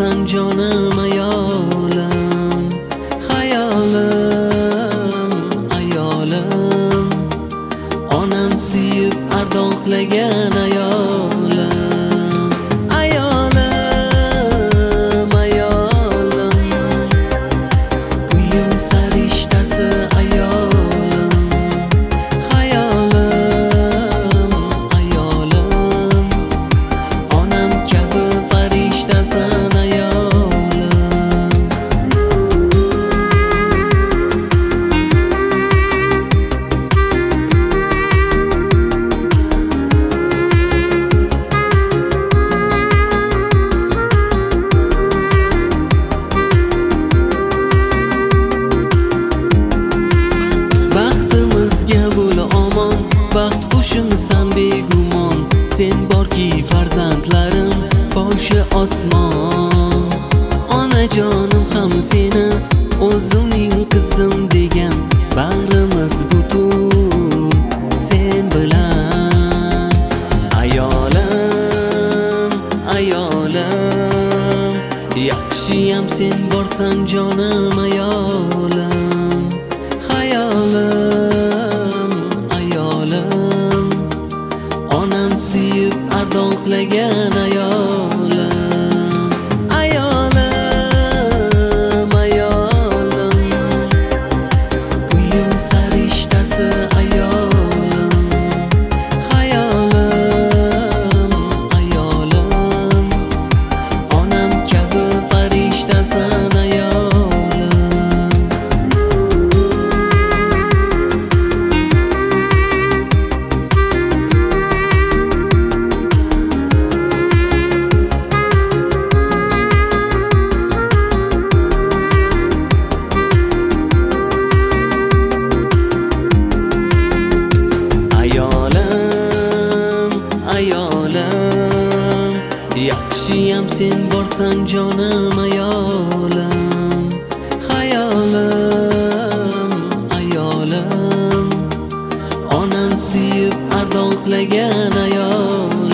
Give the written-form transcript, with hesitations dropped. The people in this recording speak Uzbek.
borsan jonim ayolim, hayolim, ayolim, onam suyib ardoqlagan ayolim, ayolim, ayolim, uyim sarishtasi ayolim, hayolim, ayolim, onam kabi farishtasan ayolim. Baxtimizga bo'l omon, baxt qushimsan begumon, sen borki farzandlarim boshi osmon. Onajonim ham seni o'zimning qizim degan, bag'rimiz butun sen bilan. Ayolim, ayolim, yaxshiyam sen borsan jonim ayolim, hayolim, ayolim, onam suyib ardoqlagan ayolim, ayolim, ayolim, uyim sarishtasi ayolim, hayolim, ayolim, onam kabi farishtasan ayolim. Ayolim, yaxshiyam sen borsan jonim ayolim, hayolim, ayolim, onam suyib ardoqlagan ayolim.